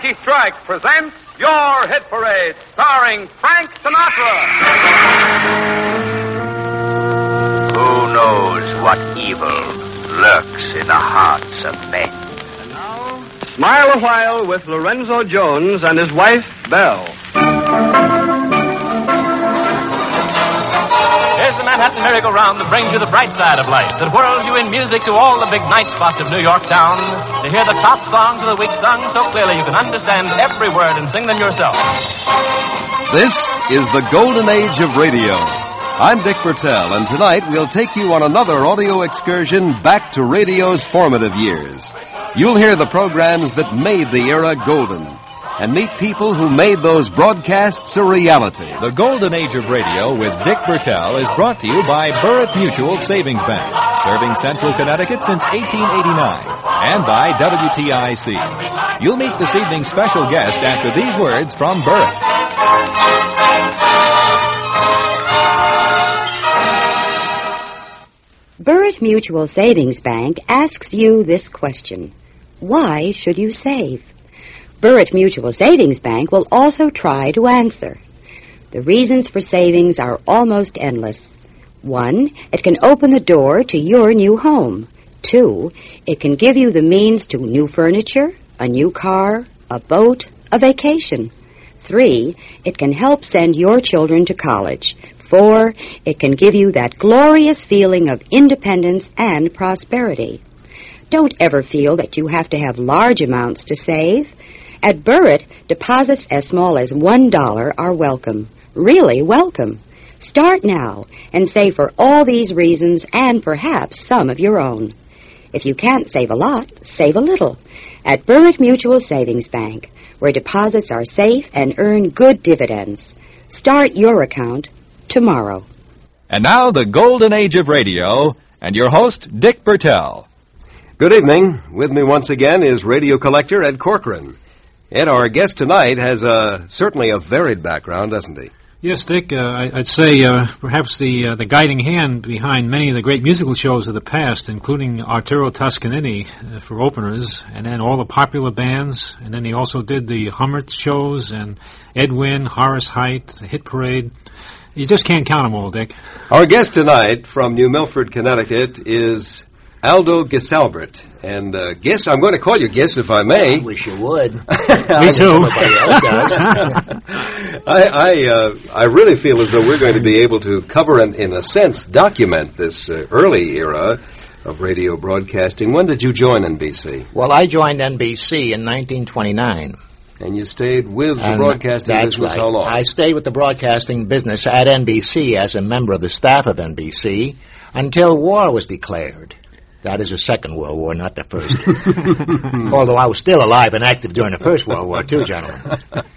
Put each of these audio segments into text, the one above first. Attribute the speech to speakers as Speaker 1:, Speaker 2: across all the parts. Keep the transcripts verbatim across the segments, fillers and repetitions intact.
Speaker 1: Lucky Strike presents Your Hit Parade, starring Frank Sinatra.
Speaker 2: Who knows what evil lurks in the hearts of men?
Speaker 1: And now, Smile a While with Lorenzo Jones and his wife, Belle.
Speaker 3: Here's the Manhattan merry-go-round that brings you the bright side of life, that whirls you in music to all the big night spots of New York town, to hear the top songs of the week sung so clearly you can understand every word and sing them yourself.
Speaker 4: This is the golden age of radio. I'm Dick Bertel, and tonight we'll take you on another audio excursion back to radio's formative years. You'll hear the programs that made the era golden, and meet people who made those broadcasts a reality.
Speaker 5: The Golden Age of Radio with Dick Bertel is brought to you by Burritt Mutual Savings Bank, serving Central Connecticut since eighteen eighty-nine, and by W T I C. You'll meet this evening's special guest after these words from Burritt.
Speaker 6: Burritt Mutual Savings Bank asks you this question: why should you save? Burritt Mutual Savings Bank will also try to answer. The reasons for savings are almost endless. One, it can open the door to your new home. Two, it can give you the means to new furniture, a new car, a boat, a vacation. Three, it can help send your children to college. Four, it can give you that glorious feeling of independence and prosperity. Don't ever feel that you have to have large amounts to save. At Burritt, deposits as small as one dollar are welcome. Really welcome. Start now and save for all these reasons and perhaps some of your own. If you can't save a lot, save a little. At Burritt Mutual Savings Bank, where deposits are safe and earn good dividends. Start your account tomorrow.
Speaker 5: And now, the Golden Age of Radio, and your host, Dick Bertel.
Speaker 4: Good evening. With me once again is radio collector Ed Corcoran. Ed, our guest tonight has uh, certainly a varied background, doesn't he?
Speaker 7: Yes, Dick. Uh, I'd say uh, perhaps the uh, the guiding hand behind many of the great musical shows of the past, including Arturo Toscanini uh, for openers, and then all the popular bands, and then he also did the Hummert shows, and Edwin, Horace Heidt, the Hit Parade. You just can't count them all, Dick.
Speaker 4: Our guest tonight from New Milford, Connecticut, is Aldo Gesalbert. And, uh, Gis, I'm going to call you Gis, if I may.
Speaker 8: I wish you would.
Speaker 7: Me too.
Speaker 4: I, I, uh, I really feel as though we're going to be able to cover and, in a sense, document this uh, early era of radio broadcasting. When did you join N B C?
Speaker 8: Well, I joined N B C in nineteen twenty-nine.
Speaker 4: And you stayed with the
Speaker 8: and
Speaker 4: broadcasting
Speaker 8: that's
Speaker 4: business
Speaker 8: right.
Speaker 4: how long?
Speaker 8: I stayed with the broadcasting business at N B C as a member of the staff of N B C until war was declared. That is the Second World War, not the First. Although I was still alive and active during the First World War, too, gentlemen.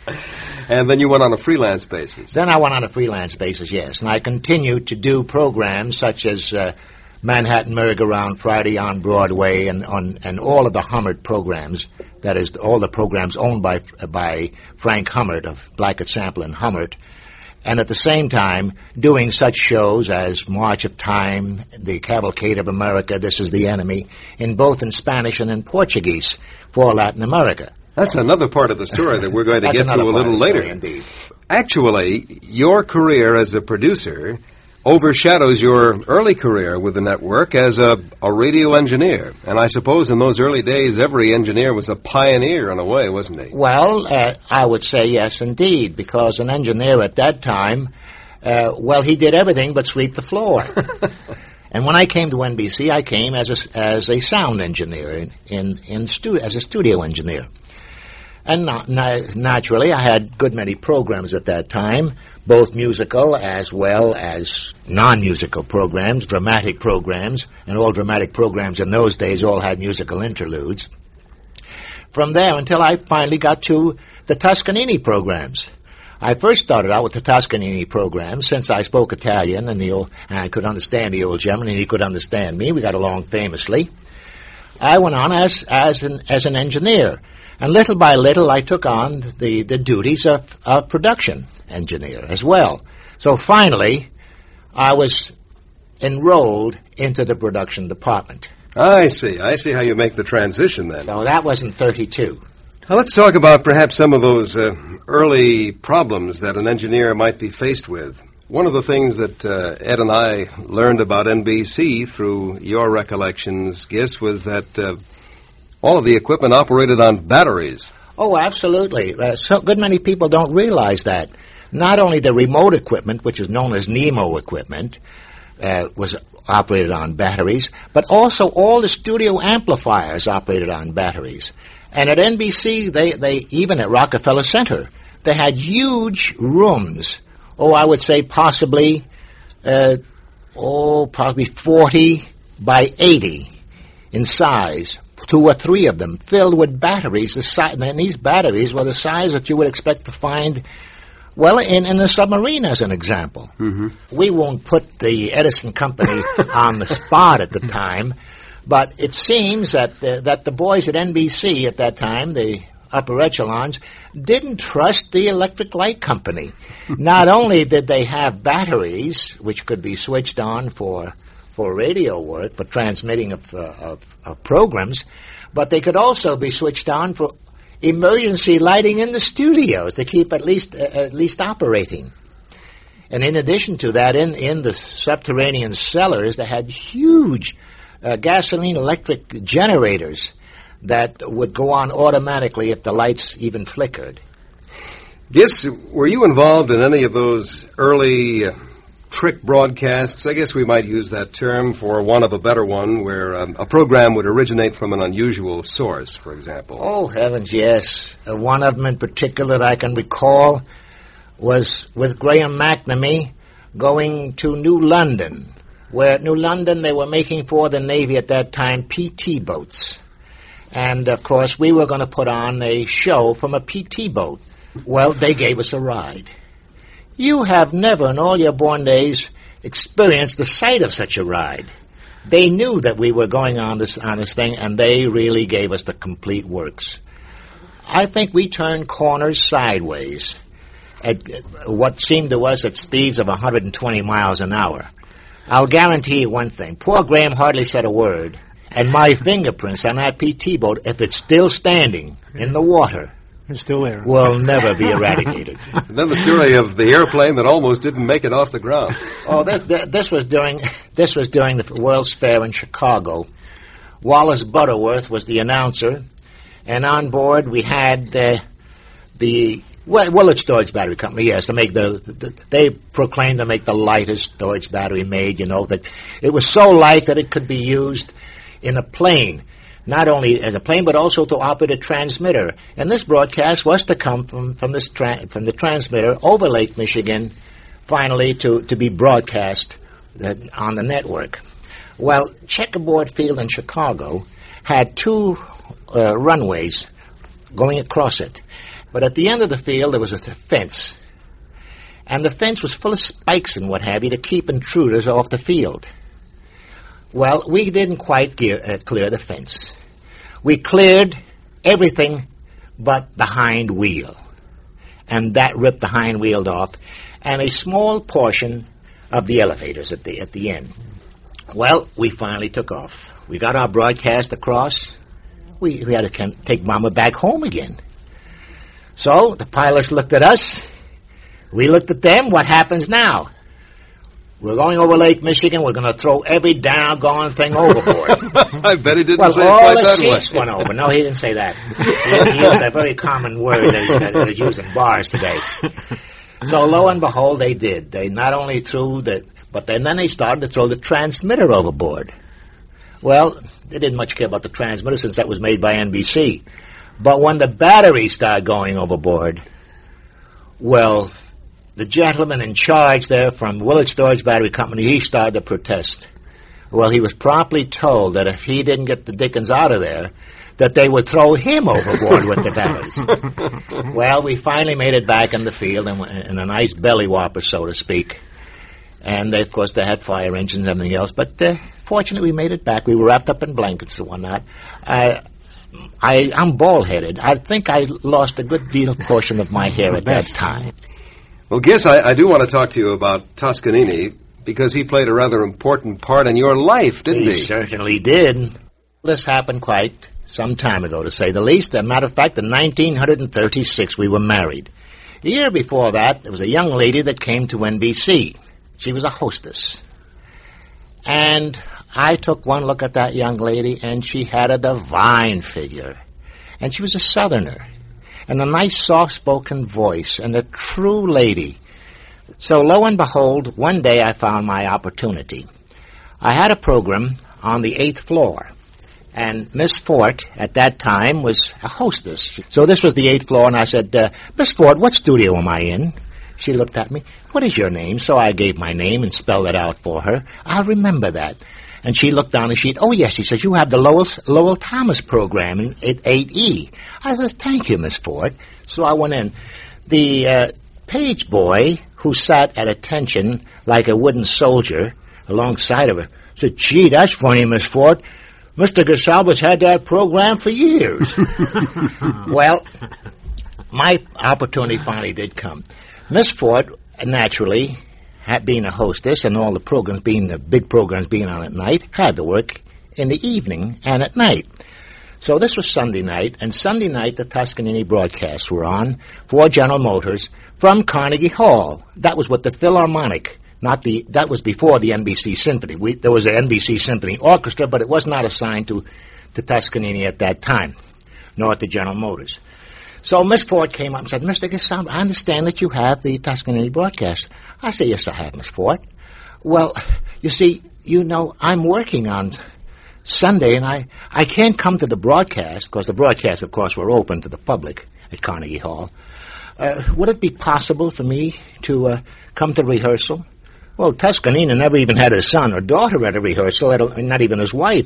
Speaker 4: And then you went on a freelance basis.
Speaker 8: Then I went on a freelance basis, yes. And I continued to do programs such as uh, Manhattan Merry-Go-Round, Friday on Broadway, and on and all of the Hummert programs. That is, all the programs owned by by Frank Hummert of Blackett Sample and Hummert. And at the same time, doing such shows as March of Time, The Cavalcade of America, This is the Enemy, in both in Spanish and in Portuguese for Latin America.
Speaker 4: That's another part of the story that we're going to get to a little later.
Speaker 8: Indeed.
Speaker 4: Actually, your career as a producer overshadows your early career with the network as a, a radio engineer. And I suppose in those early days, every engineer was a pioneer in a way, wasn't he?
Speaker 8: Well, uh, I would say yes, indeed, because an engineer at that time, uh, well, he did everything but sweep the floor. And when I came to N B C, I came as a, as a sound engineer, in, in, in stu- as a studio engineer. And na- na- naturally, I had a good many programs at that time, both musical as well as non-musical programs, dramatic programs, and all dramatic programs in those days all had musical interludes. From there until I finally got to the Toscanini programs. I first started out with the Toscanini programs since I spoke Italian and, the old, and I could understand the old German and he could understand me. We got along famously. I went on as, as, an, as an engineer. And little by little, I took on the, the duties of, of production engineer as well. So finally, I was enrolled into the production department.
Speaker 4: I see. I see how you make the transition then.
Speaker 8: So that was in thirty-two.
Speaker 4: Now let's talk about perhaps some of those uh, early problems that an engineer might be faced with. One of the things that uh, Ed and I learned about N B C through your recollections, Gis, was that uh, all of the equipment operated on batteries.
Speaker 8: Oh, absolutely. Uh, so good many people don't realize that. Not only the remote equipment, which is known as NEMO equipment, uh, was operated on batteries, but also all the studio amplifiers operated on batteries. And at N B C, they, they even at Rockefeller Center, they had huge rooms. Oh, I would say possibly, uh, oh, probably forty by eighty in size. Two or three of them filled with batteries. The si- and these batteries were the size that you would expect to find, well, in, in a submarine, as an example.
Speaker 4: Mm-hmm.
Speaker 8: We won't put the Edison Company on the spot at the time, but it seems that the, that the boys at N B C at that time, the upper echelons, didn't trust the Electric Light Company. Not only did they have batteries, which could be switched on for for radio work, for transmitting of, uh, of, of programs, but they could also be switched on for emergency lighting in the studios to keep at least uh, at least operating. And in addition to that, in, in the subterranean cellars, they had huge uh, gasoline electric generators that would go on automatically if the lights even flickered.
Speaker 4: Gis, were you involved in any of those early uh, trick broadcasts? I guess we might use that term for want of a better one, where um, a program would originate from an unusual source, for example.
Speaker 8: Oh, heavens, yes. Uh, one of them in particular that I can recall was with Graham McNamee going to New London, where at New London they were making for the Navy at that time P T boats. And, of course, we were going to put on a show from a P T boat. Well, they gave us a ride. You have never in all your born days experienced the sight of such a ride. They knew that we were going on this on this thing, and they really gave us the complete works. I think we turned corners sideways at what seemed to us at speeds of one hundred twenty miles an hour. I'll guarantee you one thing. Poor Graham hardly said a word, and my fingerprints on that P T boat, if it's still standing in the water,
Speaker 7: it's still there,
Speaker 8: will never be eradicated.
Speaker 4: And then the story of the airplane that almost didn't make it off the ground.
Speaker 8: Oh, that, that, this was during this was during the World's Fair in Chicago. Wallace Butterworth was the announcer, and on board we had uh, the well, Willard Storage Battery Company. Yes, to make the, the they proclaimed to make the lightest storage battery made. You know that it was so light that it could be used in a plane. Not only in a plane, but also to operate a transmitter. And this broadcast was to come from, from, this tra- from the transmitter over Lake Michigan, finally to, to be broadcast uh, on the network. Well, Checkerboard Field in Chicago had two uh, runways going across it. But at the end of the field, there was a th- fence. And the fence was full of spikes and what have you to keep intruders off the field. Well, we didn't quite gear, uh, clear the fence. We cleared everything but the hind wheel. And that ripped the hind wheel off, and a small portion of the elevators at the at the end. Well, we finally took off. We got our broadcast across. We, we had to take Mama back home again. So the pilots looked at us. We looked at them. What happens now? We're going over Lake Michigan. We're going to throw every doggone thing overboard.
Speaker 4: I bet he didn't
Speaker 8: well,
Speaker 4: say it
Speaker 8: all
Speaker 4: quite
Speaker 8: the
Speaker 4: that
Speaker 8: seats
Speaker 4: way.
Speaker 8: went over. No, he didn't say that. He, he used a very common word that is, that is used in bars today. So lo and behold, they did. They not only threw the, but then, then they started to throw the transmitter overboard. Well, they didn't much care about the transmitter since that was made by N B C. But when the batteries started going overboard, well, the gentleman in charge there from Willard Storage Battery Company, he started to protest. Well, he was promptly told that if he didn't get the Dickens out of there, that they would throw him overboard with the batteries. Well, we finally made it back in the field in, in a nice belly whopper, so to speak. And, they, of course, they had fire engines and everything else. But uh, fortunately, we made it back. We were wrapped up in blankets and whatnot. I, I, I'm bald-headed. I think I lost a good deal of portion of my hair at that time.
Speaker 4: Well, Gis, I, I do want to talk to you about Toscanini, because he played a rather important part in your life, didn't he?
Speaker 8: He certainly did. This happened quite some time ago, to say the least. As a matter of fact, in nineteen thirty-six, we were married. A year before that, there was a young lady that came to N B C. She was a hostess. And I took one look at that young lady, and she had a divine figure. And she was a Southerner, and a nice, soft-spoken voice, and a true lady. So, lo and behold, one day I found my opportunity. I had a program on the eighth floor, and Miss Fort, at that time, was a hostess. So this was the eighth floor, and I said, uh, Miss Fort, what studio am I in? She looked at me. What is your name? So I gave my name and spelled it out for her. I'll remember that. And she looked down the sheet. Oh, yes, she says, you have the Lowell, Lowell Thomas program in at eight E. I said, thank you, Miss Fort. So I went in. The uh, page boy, who sat at attention like a wooden soldier alongside of her, said, gee, that's funny, Miss Fort. Mister Gasalba's had that program for years. Well, my opportunity finally did come. Miss Fort, naturally, had being a hostess and all the programs being the big programs being on at night, had to work in the evening and at night. So this was Sunday night, and Sunday night the Toscanini broadcasts were on for General Motors from Carnegie Hall. That was what the Philharmonic, not the, that was before the N B C Symphony. We, there was an N B C Symphony Orchestra, but it was not assigned to, to Toscanini at that time, nor to General Motors. So Miss Fort came up and said, Mister Gasalba, I understand that you have the Toscanini broadcast. I said, yes, I have, Miss Fort. Well, you see, you know, I'm working on Sunday, and I, I can't come to the broadcast, because the broadcasts, of course, were open to the public at Carnegie Hall. Uh, would it be possible for me to uh, come to rehearsal? Well, Toscanini never even had his son or daughter at a rehearsal, not even his wife.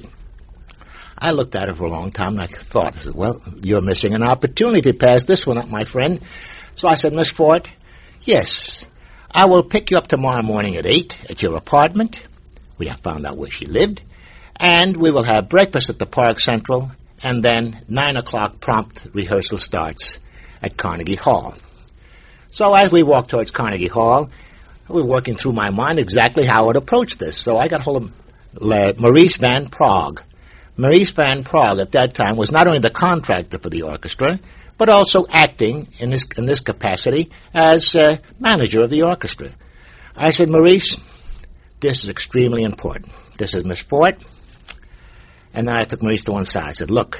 Speaker 8: I looked at her for a long time, and I thought, I said, well, you're missing an opportunity to pass this one up, my friend. So I said, Miss Fort, yes, I will pick you up tomorrow morning at eight at your apartment. We have found out where she lived. And we will have breakfast at the Park Central, and then nine o'clock prompt rehearsal starts at Carnegie Hall. So as we walked towards Carnegie Hall, we were working through my mind exactly how I would approach this. So I got hold of uh, Maurice Van Prague. Maurice Van Prague at that time was not only the contractor for the orchestra, but also acting in this, in this capacity as uh, manager of the orchestra. I said, Maurice, this is extremely important. This is Miss Fort. And then I took Maurice to one side. I said, look,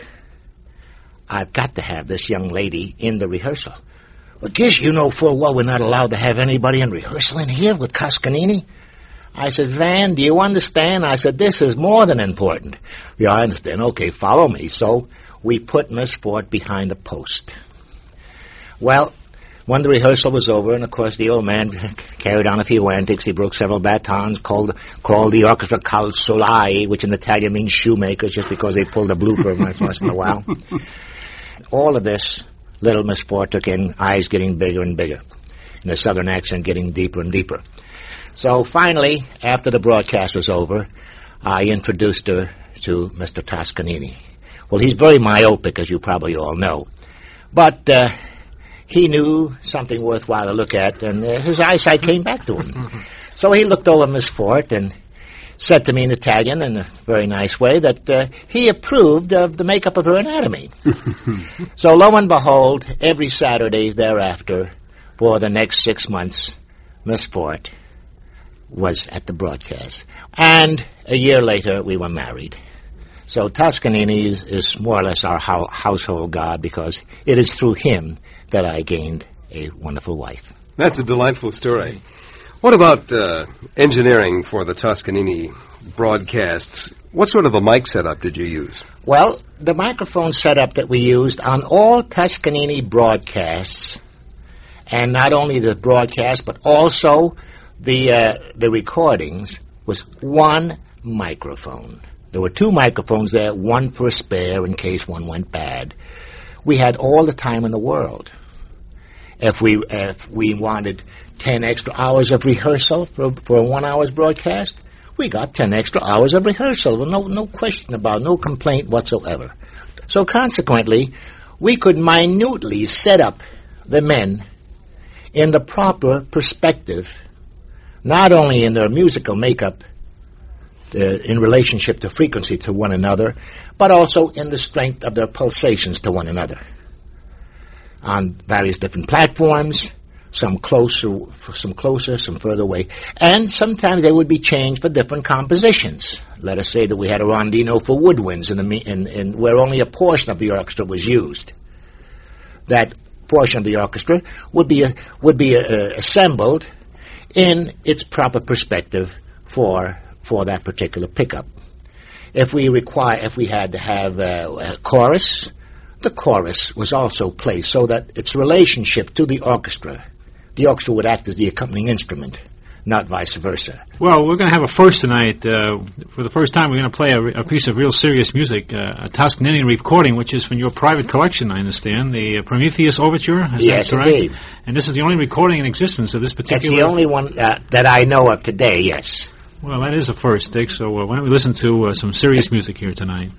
Speaker 8: I've got to have this young lady in the rehearsal. Well, guess you know full well we're not allowed to have anybody in rehearsal in here with Toscanini. I said, Van, do you understand? I said, this is more than important. Yeah, I understand. Okay, follow me. So we put Miss Fort behind a post. Well, when the rehearsal was over, and of course the old man carried on a few antics, he broke several batons, called called the orchestra calzolai, which in Italian means shoemakers, just because they pulled a blooper once in a while. All of this, little Miss Fort took in, eyes getting bigger and bigger, and the southern accent getting deeper and deeper. So finally, after the broadcast was over, I introduced her to Mister Toscanini. Well, he's very myopic, as you probably all know. But uh, he knew something worthwhile to look at, and uh, his eyesight came back to him. So he looked over Miss Fort and said to me in Italian, in a very nice way, that uh, he approved of the makeup of her anatomy. So lo and behold, every Saturday thereafter, for the next six months, Miss Fort was at the broadcast. And a year later, we were married. So Toscanini is, is more or less our ho- household god, because it is through him that I gained a wonderful wife.
Speaker 4: That's a delightful story. What about uh, engineering for the Toscanini broadcasts? What sort of a mic setup did you use?
Speaker 8: Well, the microphone setup that we used on all Toscanini broadcasts, and not only the broadcast, but also the uh, the recordings, was one microphone. There were two microphones there, one for a spare in case one went bad. We had all the time in the world. If we if we wanted ten extra hours of rehearsal for for a one hour's broadcast, we got ten extra hours of rehearsal. No no question about, no complaint whatsoever. So consequently, we could minutely set up the men in the proper perspective, not only in their musical makeup, uh, in relationship to frequency to one another, but also in the strength of their pulsations to one another. On various different platforms, some closer, some closer, some further away, and sometimes they would be changed for different compositions. Let us say that we had a rondino for woodwinds in the me- in, in where only a portion of the orchestra was used. That portion of the orchestra would be uh, would be uh, assembled in its proper perspective for for that particular pickup. If we require, if we had to have uh, a chorus, the chorus was also placed so that its relationship to the orchestra, the orchestra would act as the accompanying instrument, not vice versa.
Speaker 7: Well, we're going to have a first tonight. Uh, for the first time, we're going to play a, a piece of real serious music, uh, a Toscanini recording, which is from your private collection, I understand, the uh, Prometheus Overture. Is
Speaker 8: yes,
Speaker 7: that correct?
Speaker 8: Indeed.
Speaker 7: And this is the only recording in existence of this particular...
Speaker 8: It's the only one uh, that I know of today, yes.
Speaker 7: Well, that is a first, Dick, so uh, why don't we listen to uh, some serious music here tonight.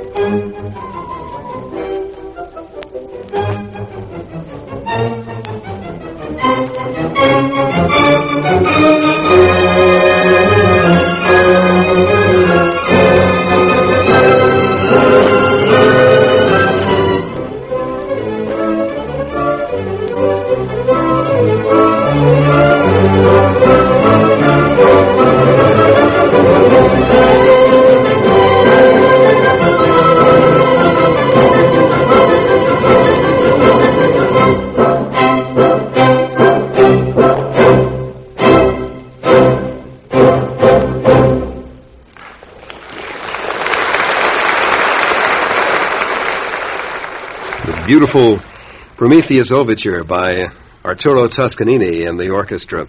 Speaker 4: Beautiful Prometheus Overture by Arturo Toscanini and the orchestra,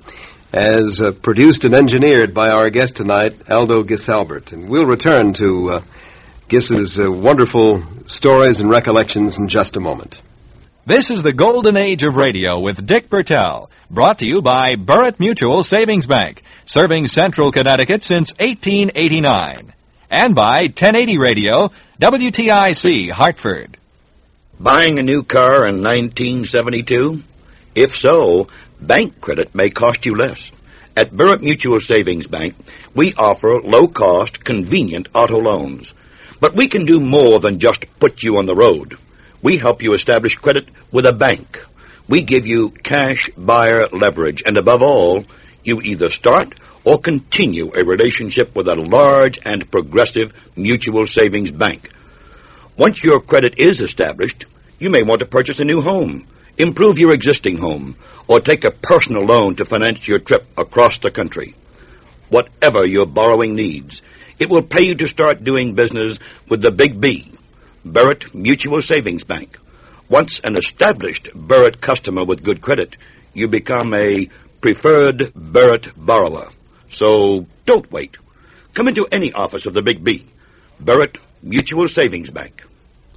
Speaker 4: as uh, produced and engineered by our guest tonight, Aldo Gisalbert. And we'll return to uh, Gis's uh, wonderful stories and recollections in just a moment.
Speaker 5: This is the Golden Age of Radio with Dick Bertel, brought to you by Burritt Mutual Savings Bank, serving Central Connecticut since eighteen eighty-nine. And by ten eighty Radio, W T I C, Hartford.
Speaker 9: Buying a new car in nineteen seventy-two? If so, bank credit may cost you less. At Burritt Mutual Savings Bank, we offer low-cost, convenient auto loans. But we can do more than just put you on the road. We help you establish credit with a bank. We give you cash buyer leverage, and above all, you either start or continue a relationship with a large and progressive mutual savings bank. Once your credit is established, you may want to purchase a new home, improve your existing home, or take a personal loan to finance your trip across the country. Whatever your borrowing needs, it will pay you to start doing business with the Big B, Burritt Mutual Savings Bank. Once an established Burritt customer with good credit, you become a preferred Burritt borrower. So don't wait. Come into any office of the Big B, Burritt Mutual Savings Bank.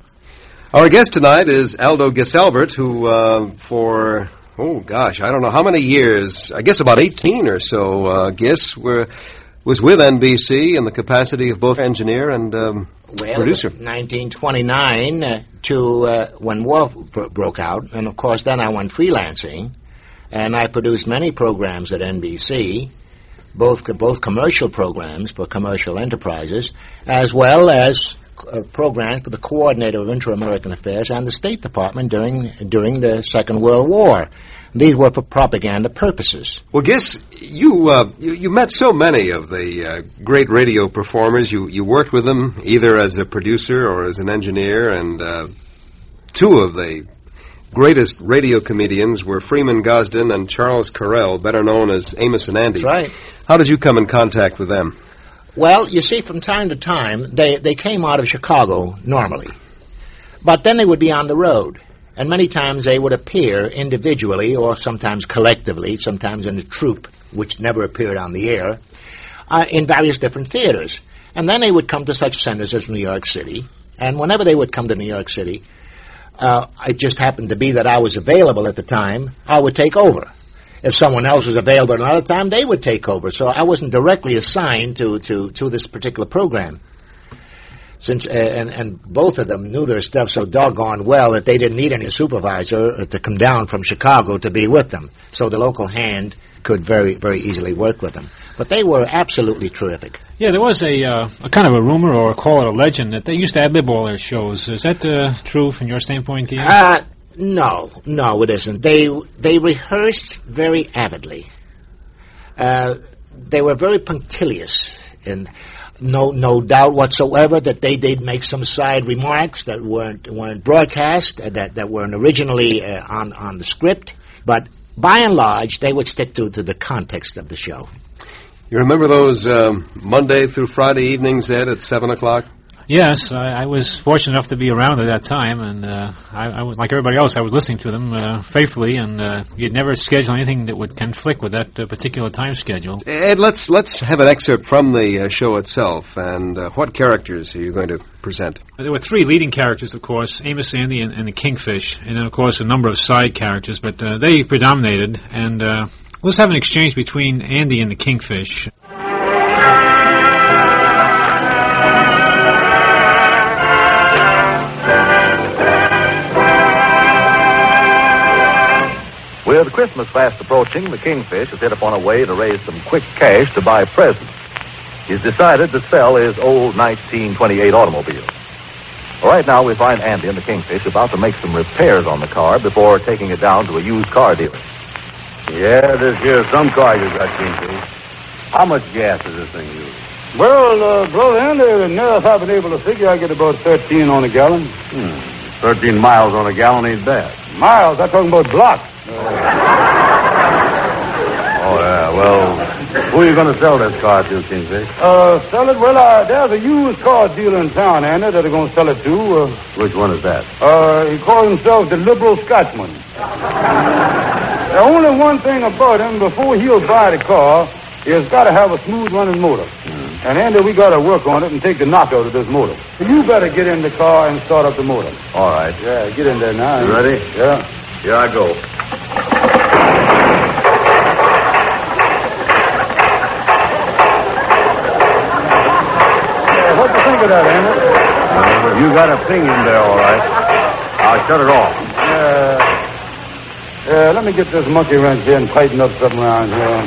Speaker 4: Our guest tonight is Aldo Gisalbert, who uh, for, oh gosh, I don't know how many years, I guess about eighteen or so, uh, Gis, were, was with N B C in the capacity of both engineer and um,
Speaker 8: well,
Speaker 4: producer.
Speaker 8: nineteen twenty-nine uh, to uh, when war f- broke out, and of course then I went freelancing, and I produced many programs at N B C, both both commercial programs for commercial enterprises, as well as uh, programs for the Coordinator of Inter-American Affairs and the State Department during during the Second World War. These were for propaganda purposes.
Speaker 4: Well, Gis, you, uh, you you met so many of the uh, great radio performers. You you worked with them either as a producer or as an engineer, and uh, two of the greatest radio comedians were Freeman Gosden and Charles Correll, better known as Amos and Andy.
Speaker 8: That's right.
Speaker 4: How did you come in contact with them?
Speaker 8: Well, you see, from time to time, they, they came out of Chicago normally. But then they would be on the road. And many times they would appear individually or sometimes collectively, sometimes in a troupe, which never appeared on the air, uh, in various different theaters. And then they would come to such centers as New York City. And whenever they would come to New York City, uh, it just happened to be that I was available at the time, I would take over. If someone else was available at another time, they would take over. So I wasn't directly assigned to, to, to this particular program. Since uh, and, and both of them knew their stuff so doggone well that they didn't need any supervisor to come down from Chicago to be with them. So the local hand could very, very easily work with them. But they were absolutely terrific.
Speaker 7: Yeah, there was a, uh, a kind of a rumor, or call it a legend, that they used to ad-lib all their shows. Is that uh, true from your standpoint, Guy?
Speaker 8: Uh, no, no, it isn't. They they rehearsed very avidly. Uh, they were very punctilious, and no no doubt whatsoever that they did make some side remarks that weren't weren't broadcast, uh, that that weren't originally uh, on on the script. But by and large, they would stick to to the context of the show.
Speaker 4: You remember those um, Monday through Friday evenings, Ed, at seven o'clock?
Speaker 7: Yes, I, I was fortunate enough to be around at that time, and uh, I, I, like everybody else, I was listening to them uh, faithfully, and uh, you'd never schedule anything that would conflict with that uh, particular time schedule.
Speaker 4: Ed, let's let's have an excerpt from the uh, show itself, and uh, what characters are you going to present?
Speaker 7: There were three leading characters, of course, Amos, Andy, and, and the Kingfish, and then, of course, a number of side characters, but uh, they predominated, and uh, let's have an exchange between Andy and the
Speaker 10: Christmas fast approaching, the Kingfish has hit upon a way to raise some quick cash to buy presents. He's decided to sell his old nineteen twenty-eight automobile. Right now, we find Andy and the Kingfish about to make some repairs on the car before taking it down to a used car dealer.
Speaker 11: Yeah, this here's some car you got, Kingfish. How much gas does this thing use?
Speaker 12: Well, uh, brother Andy, nearest I've been able to figure, I get about thirteen on a gallon.
Speaker 11: Hmm. Thirteen miles on a gallon ain't bad.
Speaker 12: Miles? I'm talking about blocks.
Speaker 11: Oh, yeah. Well, who are you going to sell this car to, Kingfish?
Speaker 12: Uh, sell it? Well, uh, there's a used car dealer in town, Andy, that are going to sell it to. Uh,
Speaker 11: Which one is that?
Speaker 12: Uh, he calls himself the Liberal Scotsman. The only one thing about him, before he'll buy the car, he's got to have a smooth-running motor. Mm. And, Andy, we got to work on it and take the knock out of this motor. You better get in the car and start up the motor.
Speaker 11: All right.
Speaker 12: Yeah, get in there now.
Speaker 11: You ready?
Speaker 12: Yeah.
Speaker 11: Here I go.
Speaker 12: What do you think of that, Andy?
Speaker 11: Uh, you got a thing in there, all right. I'll shut it off.
Speaker 12: Uh, uh, let me get this monkey wrench here and tighten up something around here.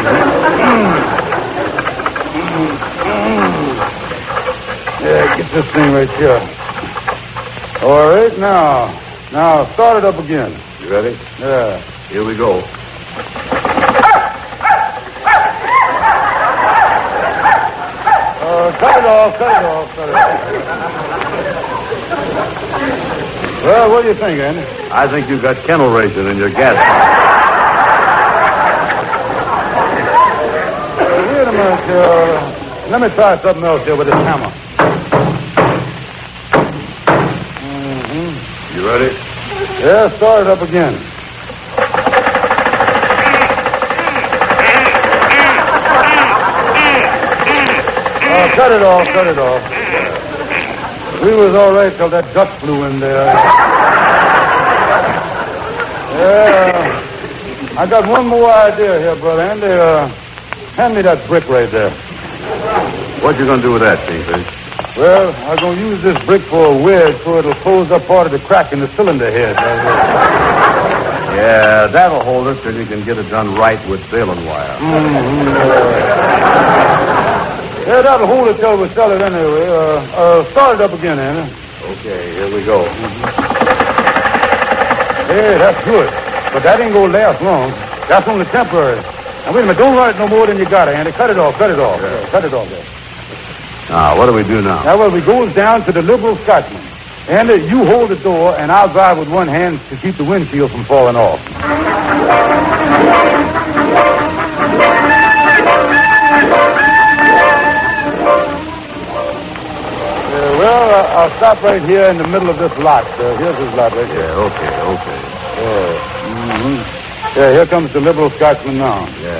Speaker 12: Yeah, get this thing right here. All right, now. Now, start it up again.
Speaker 11: You ready?
Speaker 12: Yeah.
Speaker 11: Here we go.
Speaker 12: Uh, cut it off, cut it off, cut it off. Well, what do you think, Andy?
Speaker 11: I think you got kennel racing in your gas.
Speaker 12: Wait a minute. Uh, let me try something else here with this hammer. Mm-hmm.
Speaker 11: You ready?
Speaker 12: Yeah, start it up again. Oh, cut it off, cut it off. We was all right till that dust flew in there. Yeah. I got one more idea here, brother Andy. Uh, hand me that brick right there.
Speaker 11: What you gonna do with that, Kingfish?
Speaker 12: Well, I'm going to use this brick for a wedge so it'll close up part of the crack in the cylinder head.
Speaker 11: Yeah, that'll hold it till you can get it done right with baling wire.
Speaker 12: Mm-hmm. Yeah, that'll hold it till we sell it anyway. Uh, uh, start it up again, Andy.
Speaker 11: Okay, here we go.
Speaker 12: Hey, that's good. But that ain't going to last long. That's only temporary. Now, wait a minute. Don't run it no more than you got it, Andy. Cut it off, cut it off. Yeah. Cut it off there.
Speaker 11: Now, what do we do now?
Speaker 12: Now, well, we goes down to the Liberal Scotsman. Andy, you hold the door, and I'll drive with one hand to keep the windshield from falling off. Uh, well, uh, I'll stop right here in the middle of this lot. Uh, here's his lot right here.
Speaker 11: Yeah, okay, okay.
Speaker 12: Yeah. Mm-hmm. Yeah, here comes the Liberal Scotsman now.
Speaker 11: Yeah.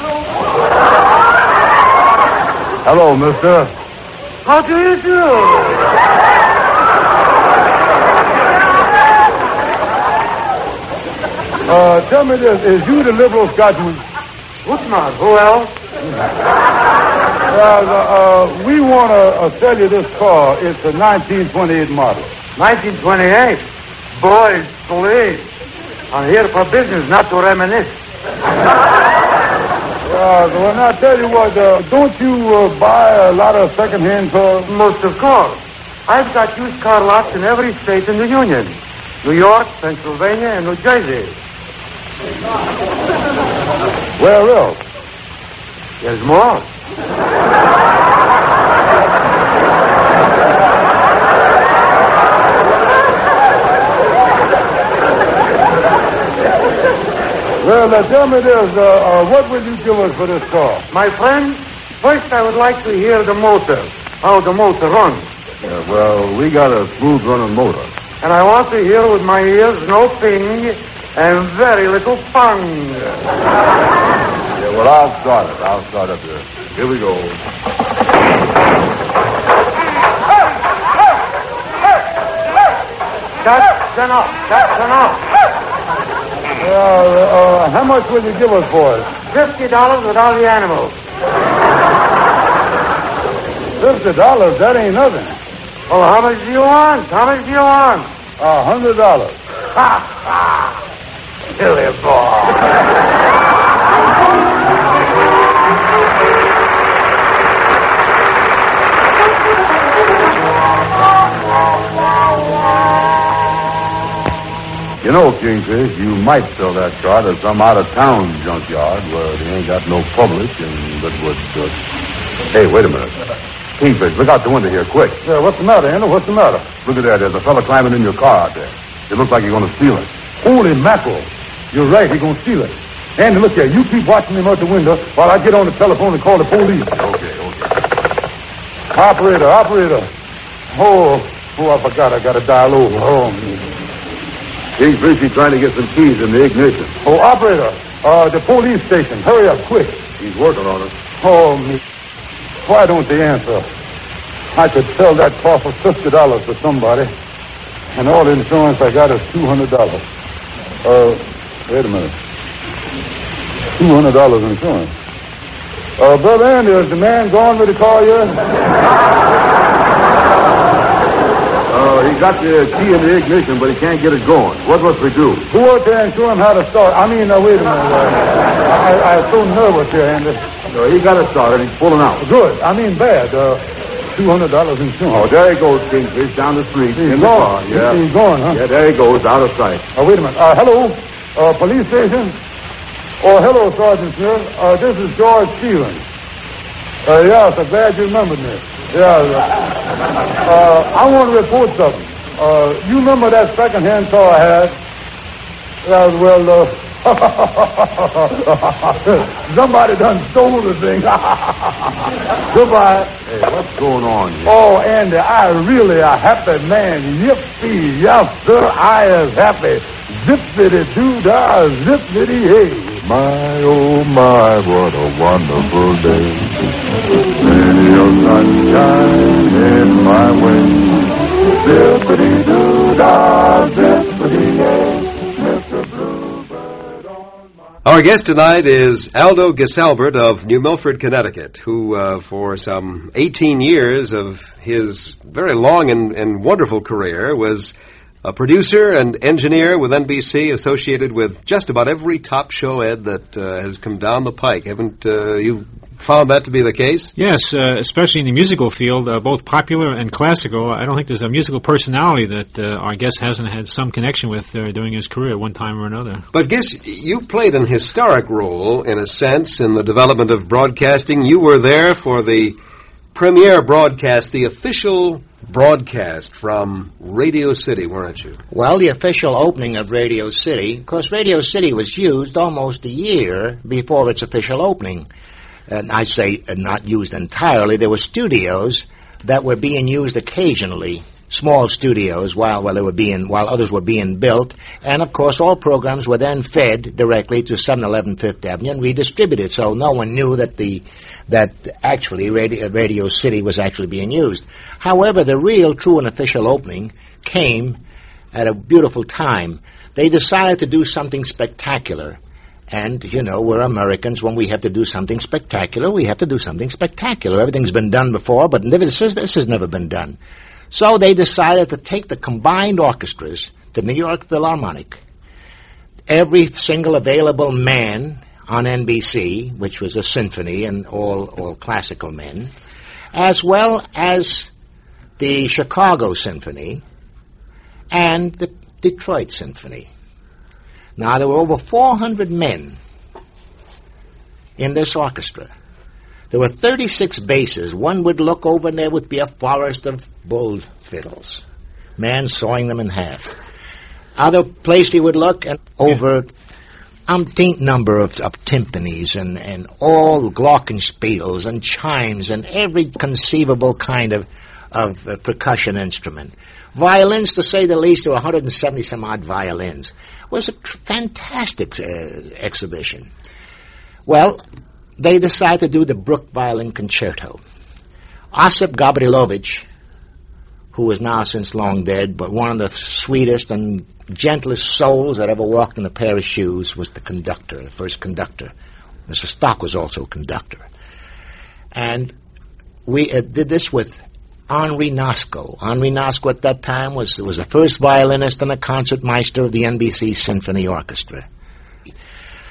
Speaker 11: Hello, mister.
Speaker 12: How do you do? Uh, tell me this. Is you the Liberal Scotsman?
Speaker 13: What's not? Who else?
Speaker 12: Well, uh, uh, we want to uh, sell you this car. It's a nineteen twenty-eight model.
Speaker 13: nineteen twenty-eight? Boys, please. I'm here for business, not to reminisce.
Speaker 12: Uh, well, now, tell you what, uh, don't you uh, buy a lot of second-hand cars?
Speaker 13: Most of course. I've got used car lots in every state in the Union. New York, Pennsylvania, and New Jersey.
Speaker 12: Where else?
Speaker 13: There's more.
Speaker 12: Well, uh, tell me this. Uh, uh, what will you give us for this car?
Speaker 13: My friend, first I would like to hear the motor. How the motor runs.
Speaker 11: Yeah, well, we got a smooth-running motor.
Speaker 13: And I want to hear with my ears no ping and very little pung.
Speaker 11: Yeah, well, I'll start it. I'll start up here. Here we go.
Speaker 13: That's enough. That's enough.
Speaker 12: Uh, uh, how much will you give us for it?
Speaker 13: Fifty dollars with all the animals.
Speaker 12: Fifty dollars? That ain't nothing.
Speaker 13: Well, how much do you want? How much do you want?
Speaker 12: A hundred dollars.
Speaker 13: Ha, ha.
Speaker 11: silly boy. You know, Kingfish, you might sell that car to some out-of-town junkyard where they ain't got no public and that would... Uh... Hey, wait a minute. Kingfish, look out the window here, quick. Yeah, what's the matter, Andrew? What's the matter? Look at that. There's a fella climbing in your car out there. It looks like he's going to steal it. Holy mackerel. You're right. He's going to steal it. Andy, look here. You keep watching him out the window while I get on the telephone and call the police. Okay, okay. Operator, operator. Oh, oh, I forgot. I got to dial over. Oh, man. Kingfish, he's trying to get some keys in the ignition. Oh, operator. Uh, the police station. Hurry up, quick. He's working on it. Oh, me. Why don't they answer? I could sell that car for fifty dollars to somebody. And all the insurance I got is two hundred dollars. Uh, wait a minute. two hundred dollars insurance. Uh, Brother Andy, is the man gone with the car yet? Uh, he got the key in the ignition, but he can't get it going. What must we do? Go out there and show him how to start. I mean, uh, wait a minute. Uh, I, I'm so nervous here, Andy. Uh, he got it started. He's pulling out. Good. I mean, bad. Uh, two hundred dollars insurance. Oh, there he goes, Kingfish, down the street. He's in the car. Yeah. He's going, huh? Yeah, there he goes, out of sight. Uh, wait a minute. Uh, hello? Uh, police station? Oh, hello, Sergeant Smith. Uh, this is George Stevens. Uh, yeah, so glad you remembered me. Yeah, uh, I want to report something. Uh, you remember that second-hand car I had? Yeah, well, uh, somebody done stole the thing. Goodbye. Hey, what's going on here? Oh, Andy, I really a happy man. Yippee, yes, sir, I is happy. Zippity-doo-dah, zippity-hey. My, oh, my, what a wonderful day. Plenty of sunshine in my way. Zippity-doo-dah, zippity-hey. Mister Bluebird on my...
Speaker 4: Our guest tonight is Aldo Gisalbert of New Milford, Connecticut, who uh, for some eighteen years of his very long and, and wonderful career was a producer and engineer with N B C, associated with just about every top show, Ed, that uh, has come down the pike. Haven't uh, you found that to be the case?
Speaker 7: Yes, uh, especially in the musical field, uh, both popular and classical. I don't think there's a musical personality that uh, our guest hasn't had some connection with uh, during his career at one time or another.
Speaker 4: But guess you played an historic role, in a sense, in the development of broadcasting. You were there for the premiere broadcast, the official broadcast from Radio City, weren't you?
Speaker 8: Well, the official opening of Radio City, because Radio City was used almost a year before its official opening. And I say uh, not used entirely. There were studios that were being used occasionally, small studios, while while they were being while others were being built. And of course, all programs were then fed directly to seven eleven Fifth Avenue and redistributed. So no one knew that the that actually Radio, Radio City was actually being used. However, the real, true, and official opening came at a beautiful time. They decided to do something spectacular. And, you know, we're Americans. When we have to do something spectacular, we have to do something spectacular. Everything's been done before, but this, is, this has never been done. So they decided to take the combined orchestras to New York Philharmonic. Every single available man on N B C, which was a symphony and all, all classical men, as well as the Chicago Symphony and the Detroit Symphony. Now, there were over four hundred men in this orchestra. There were thirty-six basses. One would look over and there would be a forest of bull fiddles. Man sawing them in half. Other place he would look and over umpteenth number of, of timpanis and, and all glockenspiels and chimes and every conceivable kind of, of uh, percussion instrument. Violins, to say the least, there were one hundred seventy some odd violins. It was a tr- fantastic uh, exhibition. Well, they decided to do the Bruch Violin Concerto. Osip Gabrilovich, who is now since long dead, but one of the sweetest and gentlest souls that ever walked in a pair of shoes, was the conductor, the first conductor. Mister Stock was also conductor. And we uh, did this with Henri Nosco. Henri Nosco at that time was was the first violinist and a concertmeister of the N B C Symphony Orchestra.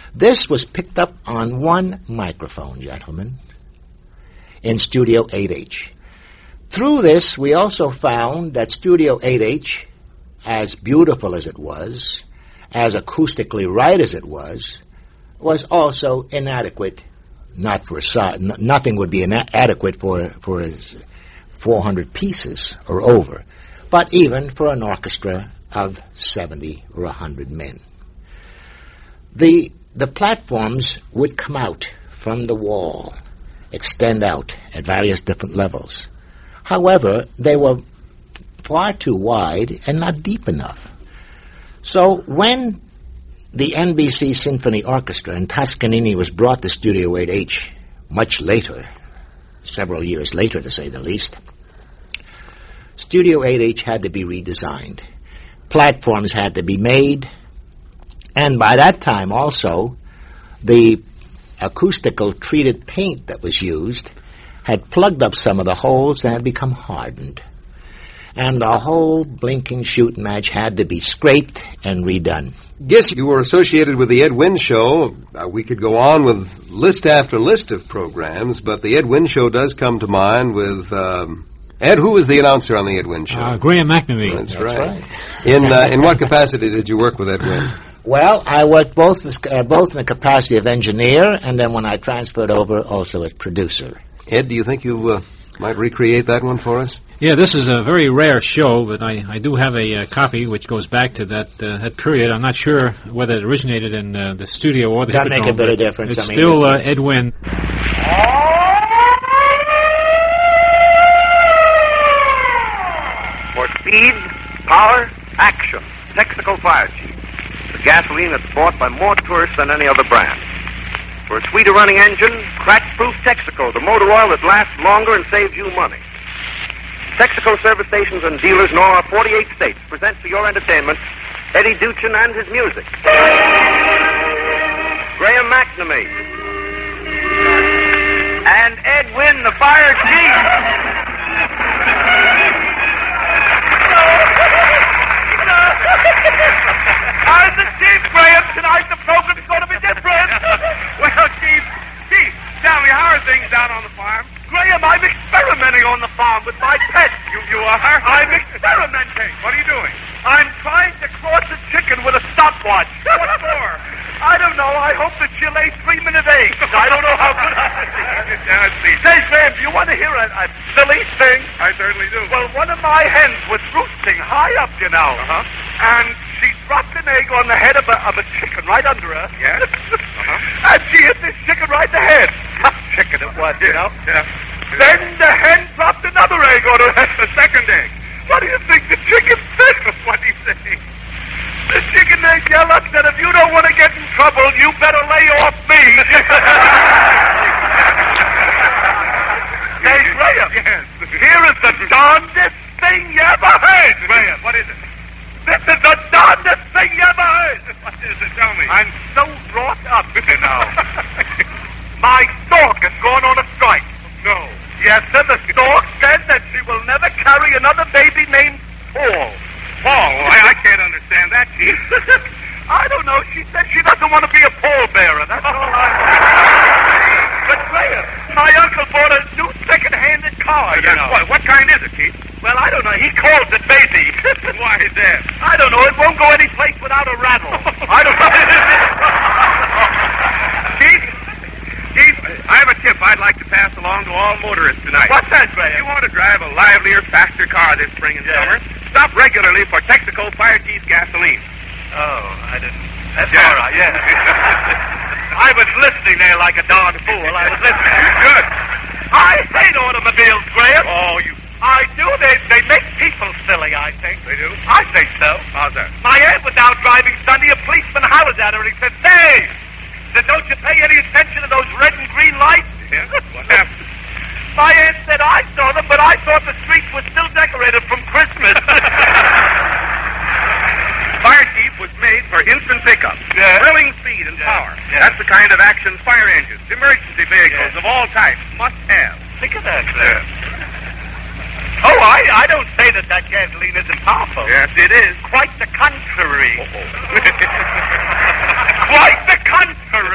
Speaker 8: This was picked up on one microphone, gentlemen, in Studio eight H. Through this, we also found that Studio eight H, as beautiful as it was, as acoustically right as it was, was also inadequate. Not for si- n- nothing would be inadequate for for four hundred pieces or over, but even for an orchestra of seventy or one hundred men. The the platforms would come out from the wall, extend out at various different levels. However, they were far too wide and not deep enough. So when the N B C Symphony Orchestra in Toscanini was brought to Studio eight H much later, several years later to say the least, Studio eight H had to be redesigned. Platforms had to be made, and by that time also, the acoustical treated paint that was used had plugged up some of the holes that had become hardened. And the whole blinking shoot match had to be scraped and redone.
Speaker 4: Guess you were associated with the Ed Wynn Show. Uh, we could go on with list after list of programs, but the Ed Wynn Show does come to mind with... Um, Ed, who was the announcer on the Ed Wynn Show?
Speaker 7: Uh, Graham McNamee.
Speaker 4: That's,
Speaker 8: That's
Speaker 4: right.
Speaker 8: right.
Speaker 4: In uh, in what capacity did you work with Ed Wynn?
Speaker 8: Well, I worked both as, uh, both in the capacity of engineer, and then when I transferred over, also as producer.
Speaker 4: Ed, do you think you uh, might recreate that one for us?
Speaker 7: Yeah, this is a very rare show, but I, I do have a uh, copy which goes back to that uh, that period. I'm not sure whether it originated in uh, the studio or the
Speaker 8: Doesn't make a
Speaker 7: Hippodrome,
Speaker 8: bit of
Speaker 7: but
Speaker 8: difference.
Speaker 7: It's
Speaker 8: I mean,
Speaker 7: still
Speaker 8: it's-
Speaker 7: uh, Ed Wynn.
Speaker 2: For speed, power, action, Texaco Fire Chief. The gasoline that's bought by more tourists than any other brand. For a sweeter running engine, crack-proof Texaco, the motor oil that lasts longer and saves you money. Texaco service stations and dealers in all our forty-eight states present for your entertainment Eddie Duchin and his music. Graham McNamee. And Ed Wynn, the fire chief.
Speaker 14: How's the Chief, Graham? Tonight the program's going to be different. Well, Chief, Chief, tell me, how are things down on the farm? Graham, I'm experimenting on the farm with my pet. You you are? I'm experimenting. What are you doing? I'm trying to cross a chicken with a stopwatch. What for? I don't know. I hope that she'll lay three-minute eggs. I don't know how good I see. Say, Graham, do you want to hear a, a silly thing? I certainly do. Well, one of my hens was roosting high up, you know. Uh-huh. And she dropped an egg on the head of a, of a chicken right under her. Yes? Uh-huh. And she hit this chicken right in the head. Tough chicken it was, you know. Yeah. Then the hen dropped another egg on her head. The second egg. What do you think the chicken said? What do you think? The chicken egg yelled up said, if you don't want to get in trouble, you better lay off me. Hey, Graham. Yes. Here is the darndest thing you ever heard. Graham, what is it? This is the darndest thing you ever heard. What is it? Tell me. I'm so wrought up now. My stork has gone on a strike. No. Yes, sir. The stork said that she will never carry another baby named Paul. Paul? I, I can't understand that, Chief. I don't know. She said she doesn't want to be a pallbearer. That's all I But, Graham, my uncle bought a new second-handed car, you know. What, what kind is it, Chief? Well, I don't know. He calls it baby. Why is that? I don't know. It won't go any place without a rattle. I don't know. Chief? Chief, I have a tip I'd like to pass along to all motorists tonight. What's that, Graham? If you want to drive a livelier, faster car this spring and yeah. summer, stop regularly for Texaco Fire Chief gasoline. Oh, I didn't. That's yeah. all right, yeah. I was listening there like a darn fool. I was listening. Good. I hate automobiles, Graham. Oh, you... I do. They they make people silly, I think. They do? I think so. How's that? My aunt was out driving Sunday. A policeman hollered at her and he said, "Say! Said, don't you pay any attention to those red and green lights?" Yeah? What happened? My aunt said, I saw them, but I thought the streets were still decorated from Christmas. Fire Chief was made for instant pickup, yeah. thrilling speed and yeah. power. Yeah. That's the kind of action fire engines, emergency vehicles yeah. of all types must have. Think of that, Claire. Yeah. Oh, I, I don't say that that gasoline isn't powerful. Yes, it is. Quite the contrary. Quite the contrary.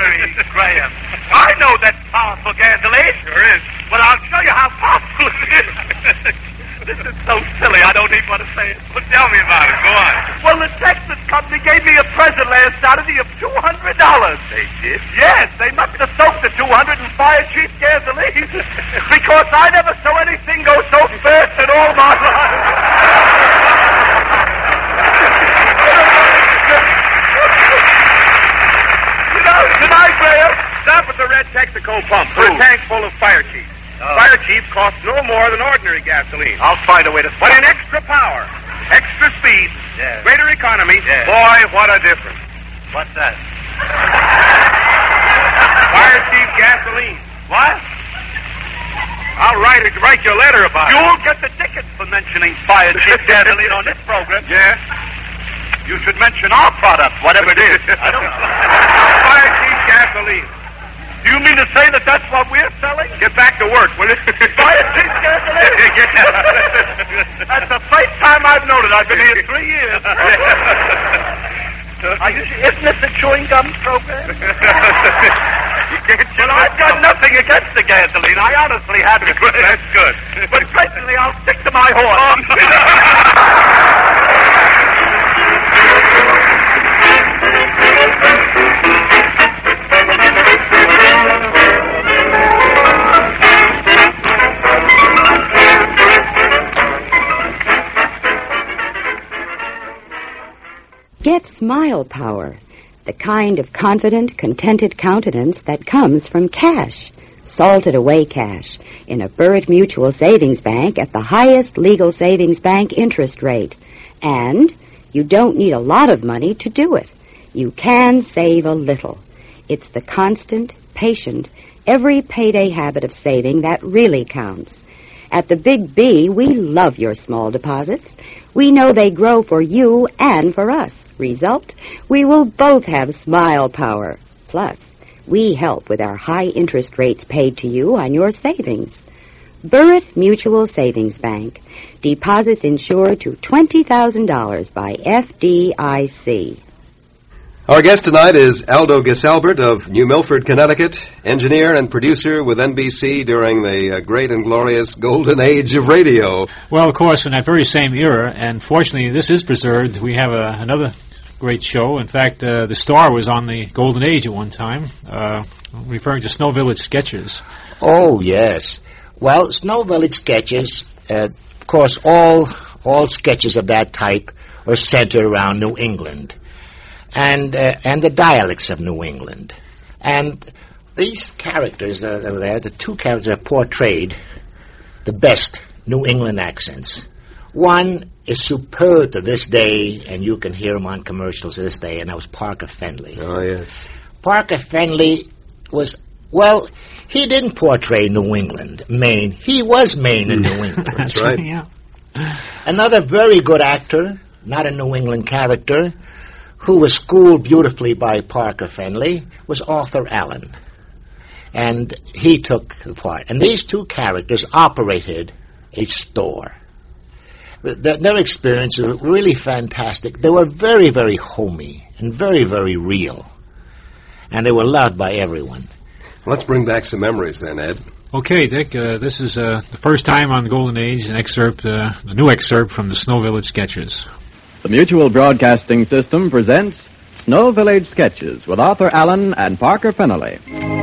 Speaker 14: Graham. I know that's powerful gasoline. Sure is. Well, I'll show you how powerful it is. This is so silly, I don't even want to say it. Well, tell me about it. Go on. Well, the Texas company gave me a present last Saturday of two hundred dollars. They did? Yes, they must have soaked the two hundred and fired cheap gasoline. Because I never saw anything go so fast in all my life. You know, tonight, Graham, stop at the red Texaco pump for a tank full of fire cheap. Oh. Fire cheap costs no more than ordinary gasoline. I'll find a way to stop. But in extra power, extra speed, yeah. greater economy, yeah. boy, what a difference. What's that? Fire cheap gasoline. What? I'll write, it, write your letter about it. You'll get the tickets for mentioning fire cheap gasoline on this program. Yeah? You should mention our product, whatever it is. I don't Fire cheap gasoline. Do you mean to say that that's what we're selling? Get back to work, will you? Fire cheap gasoline? That's the first time I've noted. I've been here three years. Are you, isn't this a chewing gum program? You can't well, I've got nothing against the gasoline. I honestly haven't. That's good. But presently I'll stick to my horse.
Speaker 6: Get Smile Power, the kind of confident, contented countenance that comes from cash, salted away cash, in a Burritt Mutual Savings Bank at the highest legal savings bank interest rate. And you don't need a lot of money to do it. You can save a little. It's the constant, patient, every payday habit of saving that really counts. At the Big B, we love your small deposits. We know they grow for you and for us. Result, we will both have Smile Power. Plus, we help with our high interest rates paid to you on your savings. Burritt Mutual Savings Bank. Deposits insured to twenty thousand dollars by F D I C.
Speaker 4: Our guest tonight is Aldo Gisalbert of New Milford, Connecticut, engineer and producer with N B C during the uh, great and glorious golden age of radio.
Speaker 7: Well, of course, in that very same era, and fortunately this is preserved, we have a, another great show. In fact, uh, the Star was on the golden age at one time, uh, referring to Snow Village Sketches.
Speaker 8: Oh, yes. Well, Snow Village Sketches, uh, of course, all all sketches of that type were centered around New England. And uh, and the dialects of New England. And these characters that were there, the two characters that portrayed the best New England accents. One is superb to this day, and you can hear him on commercials to this day, and that was Parker Fenley.
Speaker 4: Oh, yes.
Speaker 8: Parker Fenley was, well, he didn't portray New England, Maine. He was Maine and New England.
Speaker 4: That's right.
Speaker 7: Yeah.
Speaker 8: Another very good actor, not a New England character, who was schooled beautifully by Parker Fenley, was Arthur Allen. And he took the part. And these two characters operated a store. Their, their experience was really fantastic. They were very, very homey and very, very real. And they were loved by everyone.
Speaker 4: Let's bring back some memories then, Ed.
Speaker 7: Okay, Dick, uh, this is uh, the first time on the Golden Age, an excerpt, uh, a new excerpt from the Snow Village Sketches.
Speaker 15: The Mutual Broadcasting System presents Snow Village Sketches with Arthur Allen and Parker Fenley.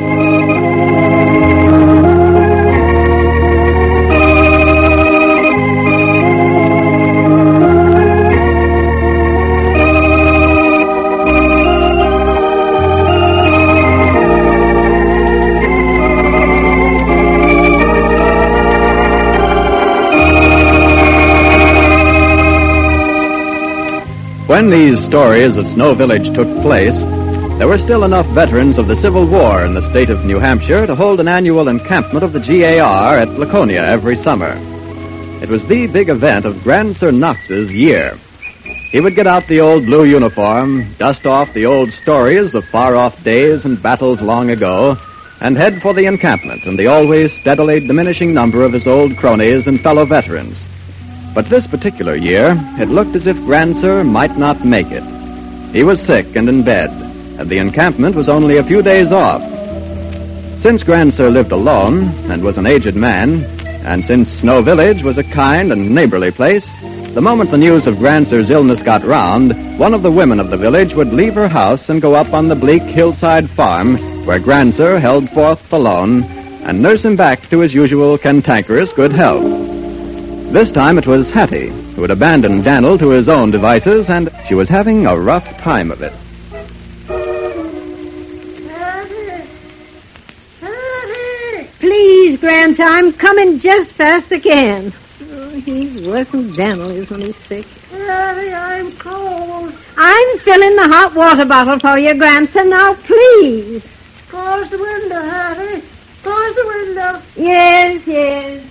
Speaker 15: When these stories of Snow Village took place, there were still enough veterans of the Civil War in the state of New Hampshire to hold an annual encampment of the G A R at Laconia every summer. It was the big event of Grand Sir Knox's year. He would get out the old blue uniform, dust off the old stories of far-off days and battles long ago, and head for the encampment and the always steadily diminishing number of his old cronies and fellow veterans. But this particular year, it looked as if Grand Sir might not make it. He was sick and in bed, and the encampment was only a few days off Since Grandsir lived alone and was an aged man, and since Snow Village was a kind and neighborly place, the moment the news of Grandsir's illness got round, one of the women of the village would leave her house and go up on the bleak hillside farm where Grandsir held forth alone and nurse him back to his usual cantankerous good health. This time it was Hattie who had abandoned Dan'l to his own devices, and she was having a rough time of it.
Speaker 16: Please, Grandson, I'm coming just fast again. Oh, he's worse than Dan'l is when he's sick.
Speaker 17: Daddy, I'm cold.
Speaker 16: I'm filling the hot water bottle for you, Grandson. Now, please.
Speaker 17: Close the window, Hattie. Close the window.
Speaker 16: Yes, yes.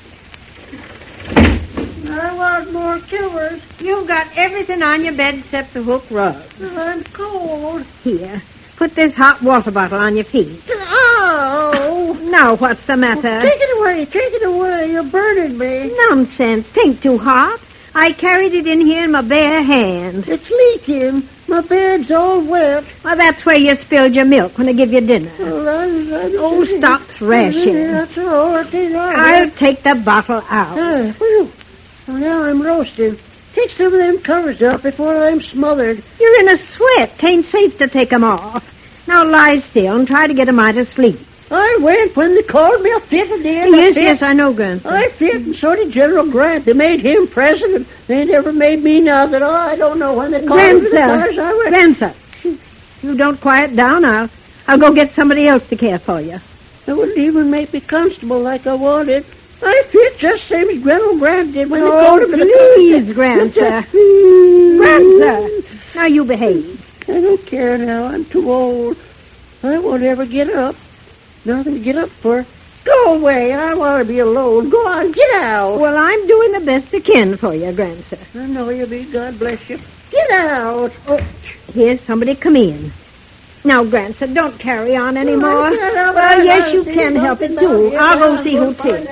Speaker 17: I want more cures.
Speaker 16: You've got everything on your bed except the hook rug.
Speaker 17: I'm cold.
Speaker 16: Here, put this hot water bottle on your feet.
Speaker 17: Oh!
Speaker 16: Now, what's the matter?
Speaker 17: Well, take it away, take it away. You're burning me.
Speaker 16: Nonsense. Think too hot. I carried it in here in my bare hand.
Speaker 17: It's leaking. My bed's all wet.
Speaker 16: Well, that's where you spilled your milk when I give you dinner.
Speaker 17: Well, I, I,
Speaker 16: oh, stop thrashing.
Speaker 17: That's all. I'll take,
Speaker 16: I'll take the bottle out.
Speaker 17: Uh, well, now I'm roasting. Take some of them covers off before I'm smothered.
Speaker 16: You're in a sweat. Tain't safe to take 'em off. Now lie still and try to get 'em out of sleep.
Speaker 17: I went when they called me a fit and then
Speaker 16: Yes,
Speaker 17: fit.
Speaker 16: yes, I know, Grandson.
Speaker 17: I fit, and so did General Grant. They made him president. They never made me now that, oh, I don't know when they called me the cars. I went.
Speaker 16: Grandson, you don't quiet down, I'll, I'll go get somebody else to care for you.
Speaker 17: They wouldn't even make me constable like I wanted. I fit just same as General Grant did when
Speaker 16: oh,
Speaker 17: they called him
Speaker 16: please, Grandson. Grandson, now you behave.
Speaker 17: I don't care now. I'm too old. I won't ever get up. Nothing to get up for. Go away. I want to be alone. Go on, get out.
Speaker 16: Well, I'm doing the best I can for you, Grandson.
Speaker 17: I know you be. God bless you. Get out.
Speaker 16: Oh, here's somebody come in. Now, Grandson, don't carry on anymore.
Speaker 17: Oh,
Speaker 16: well, yes, you can help it, too. I'll go see who tis.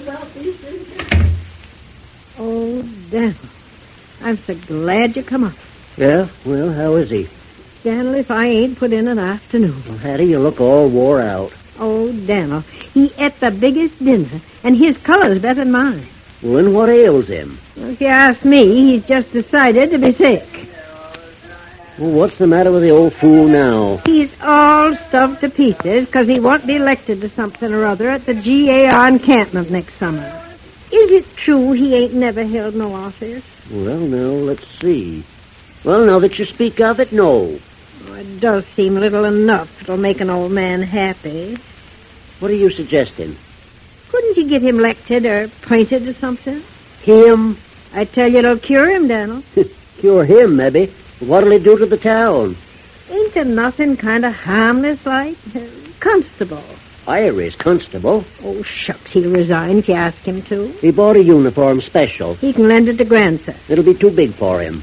Speaker 16: Oh, Dan'l. I'm so glad you come up.
Speaker 18: Yeah? Well, how is he?
Speaker 16: Dan'l, if I ain't put in an afternoon.
Speaker 18: Well, Hattie, you look all wore out.
Speaker 16: Oh, Dan'l, he ate the biggest dinner, and his color's better than mine.
Speaker 18: Well, then what ails him?
Speaker 16: Well, if you ask me, he's just decided to be sick.
Speaker 18: Well, what's the matter with the old fool now?
Speaker 16: He's all stuffed to pieces because he won't be elected to something or other at the G A R encampment next summer. Is it true he ain't never held no office?
Speaker 18: Well, now, let's see. Well, now that you speak of it, no.
Speaker 16: Oh, it does seem little enough that'll make an old man happy.
Speaker 18: What are you suggesting?
Speaker 16: Couldn't you get him elected or appointed or something?
Speaker 18: Him?
Speaker 16: I tell you it'll cure him, Dan'l.
Speaker 18: Cure him, maybe. What'll he do to the town?
Speaker 16: Ain't there nothing kind of harmless like? Uh, constable.
Speaker 18: Irish constable?
Speaker 16: Oh, shucks, he'll resign if you ask him to.
Speaker 18: He bought a uniform special.
Speaker 16: He can lend it to Grandson.
Speaker 18: It'll be too big for him.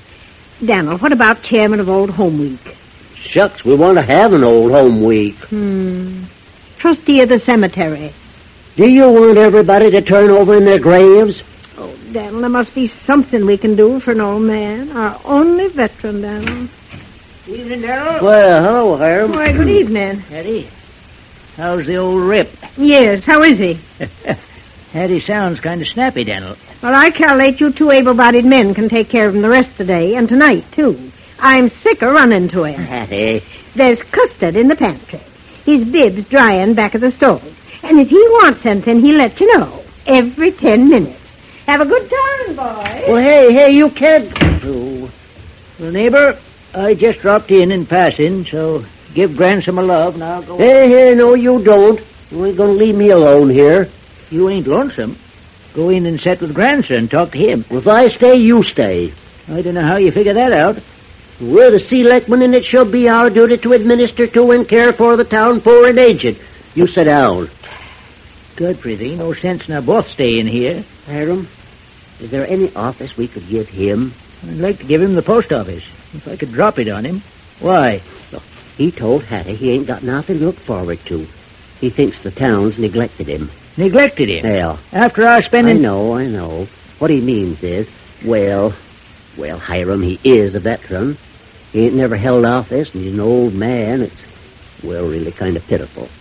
Speaker 16: Dan'l, what about chairman of Old Home Week?
Speaker 18: Shucks, we want to have an Old Home Week.
Speaker 16: Hmm. Trustee of the cemetery.
Speaker 18: Do you want everybody to turn over in their graves?
Speaker 16: Oh, Dan'l, there must be something we can do for an old man. Our only veteran, Dan'l.
Speaker 17: Evening, Dan'l.
Speaker 18: Well, hello, Hiram.
Speaker 16: Why, good evening.
Speaker 19: Hattie, how's the old rip?
Speaker 16: Yes, how is he?
Speaker 19: Hattie sounds kind of snappy, Dan'l.
Speaker 16: Well, I calculate you two able-bodied men can take care of him the rest of the day, and tonight, too. I'm sick of running to him.
Speaker 18: Hattie.
Speaker 16: There's custard in the pantry. His bib's drying back of the stove. And if he wants something, he'll let you know. Every ten minutes. Have a good time, boy.
Speaker 18: Well, hey, hey, you can't... Oh.
Speaker 19: Well, neighbor, I just dropped in in passing, so give Grandson a love, and I'll go...
Speaker 18: Hey, hey, no, you don't. You ain't gonna leave me alone here.
Speaker 19: You ain't lonesome. Go in and sit with Grandson and talk to him.
Speaker 18: Well, if I stay, you stay.
Speaker 19: I don't know how you figure that out.
Speaker 18: We're the selectmen, and it shall be our duty to administer to and care for the town poor and aged. You sit down.
Speaker 19: Godfrey, there ain't no sense in our both staying here.
Speaker 18: Hiram, is there any office we could give him?
Speaker 19: I'd like to give him the post office, if I could drop it on him. Why?
Speaker 18: Look, he told Hattie he ain't got nothing to look forward to. He thinks the town's neglected him.
Speaker 19: Neglected him?
Speaker 18: Yeah.
Speaker 19: After our spending...
Speaker 18: I know, I know. What he means is, well, well, Hiram, he is a veteran. He ain't never held office, and he's an old man. It's, well, really kind of pitiful.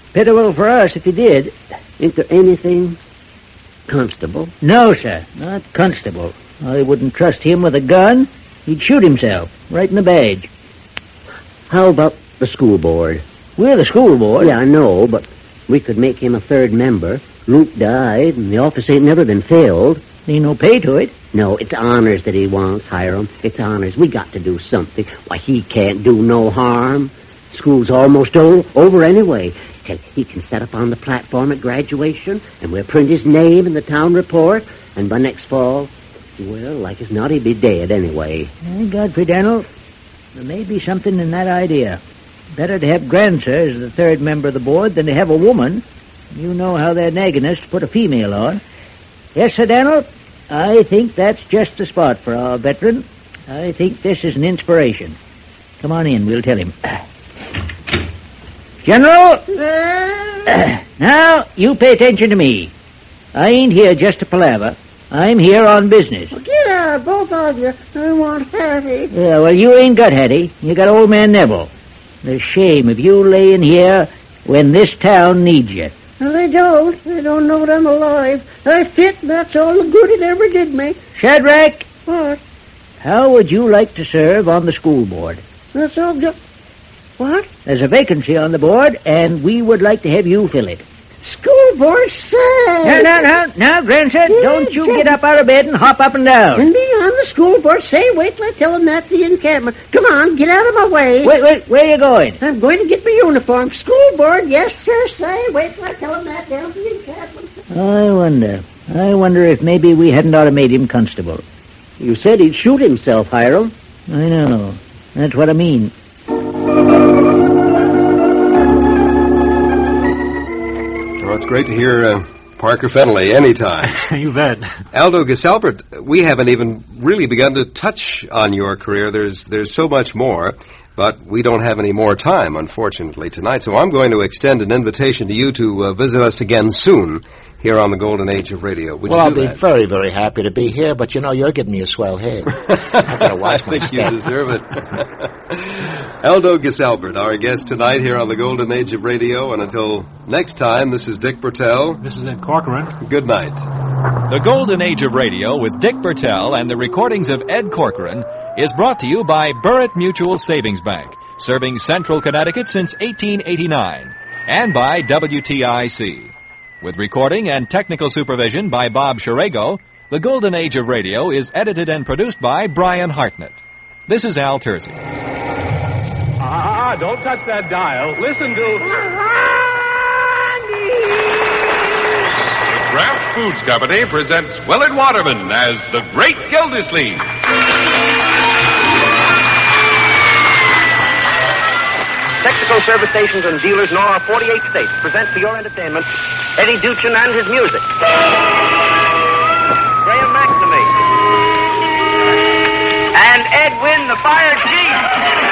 Speaker 19: Pitiful for us if he did.
Speaker 17: Ain't there anything, Constable?
Speaker 19: No, sir, not Constable. I wouldn't trust him with a gun. He'd shoot himself, right in the badge.
Speaker 17: How about the school board?
Speaker 19: We're the school board.
Speaker 17: Yeah, I know, but we could make him a third member. Luke died, and the office ain't never been filled.
Speaker 19: Ain't no pay to it.
Speaker 17: No, it's honors that he wants, Hiram. It's honors. We got to do something. Why, he can't do no harm. School's almost o- over anyway. Tell you, he can set up on the platform at graduation, and we'll print his name in the town report, and by next fall, well, like as not, he'd be dead anyway.
Speaker 19: Thank God for Daniel. There may be something in that idea. Better to have Grandson as the third member of the board than to have a woman. You know how they're nagging us to put a female on. Yes, Sir Daniel, I think that's just the spot for our veteran. I think this is an inspiration. Come on in, we'll tell him. General! Now, you pay attention to me. I ain't here just to palaver. I'm here on business.
Speaker 17: Well, get out, both of you. I want Hattie.
Speaker 19: Yeah, well, you ain't got Hattie. You got old man Neville. The shame of you laying here when this town needs you.
Speaker 17: Well, they don't. They don't know that I'm alive. I fit, and that's all the good it ever did me.
Speaker 19: Shadrach!
Speaker 17: What?
Speaker 19: How would you like to serve on the school board?
Speaker 17: That's all good. What?
Speaker 19: There's a vacancy on the board, and we would like to have you fill it.
Speaker 17: School board, say!
Speaker 19: Now, now, now, now, grandson, yeah, don't you get up out of bed and hop up and down.
Speaker 17: And be on the school board, say, wait till I tell him that's the encampment. Come on, get out of my way.
Speaker 19: Wait, wait, where are you going?
Speaker 17: I'm going to get my uniform. School board, yes, sir, say, wait till I tell him that down the encampment.
Speaker 19: I wonder, I wonder if maybe we hadn't ought to made him constable.
Speaker 17: You said he'd shoot himself, Hiram.
Speaker 19: I know, that's what I mean.
Speaker 4: Well, it's great to hear uh, Parker Fennelly anytime.
Speaker 7: You bet.
Speaker 4: Aldo Gisalbert, we haven't even really begun to touch on your career. There's there's so much more, but we don't have any more time, unfortunately, tonight. So I'm going to extend an invitation to you to uh, visit us again soon here on the Golden Age of Radio. Would
Speaker 8: well,
Speaker 4: you
Speaker 8: I'll
Speaker 4: do
Speaker 8: be
Speaker 4: that?
Speaker 8: very, very happy to be here, but you know, you're giving me a swell head. I've got to watch my
Speaker 4: I think
Speaker 8: step.
Speaker 4: you deserve it. Aldo Gisalbert, our guest tonight here on the Golden Age of Radio. And until next time, this is Dick Bertel.
Speaker 7: This is Ed Corcoran.
Speaker 4: Good night.
Speaker 5: The Golden Age of Radio with Dick Bertel and the recordings of Ed Corcoran is brought to you by Burritt Mutual Savings Bank, serving Central Connecticut since eighteen eighty-nine, and by W T I C. With recording and technical supervision by Bob Shirago, The Golden Age of Radio is edited and produced by Brian Hartnett. This is Al Terzi.
Speaker 10: Ah, don't touch that dial. Listen to...
Speaker 20: The Kraft Foods Company presents Willard Waterman as the Great Gildersleeve.
Speaker 2: Texaco service stations and dealers in all our forty-eight states present for your entertainment Eddie Duchin and his music. Graham McNamee. And Edwin the Fire Chief.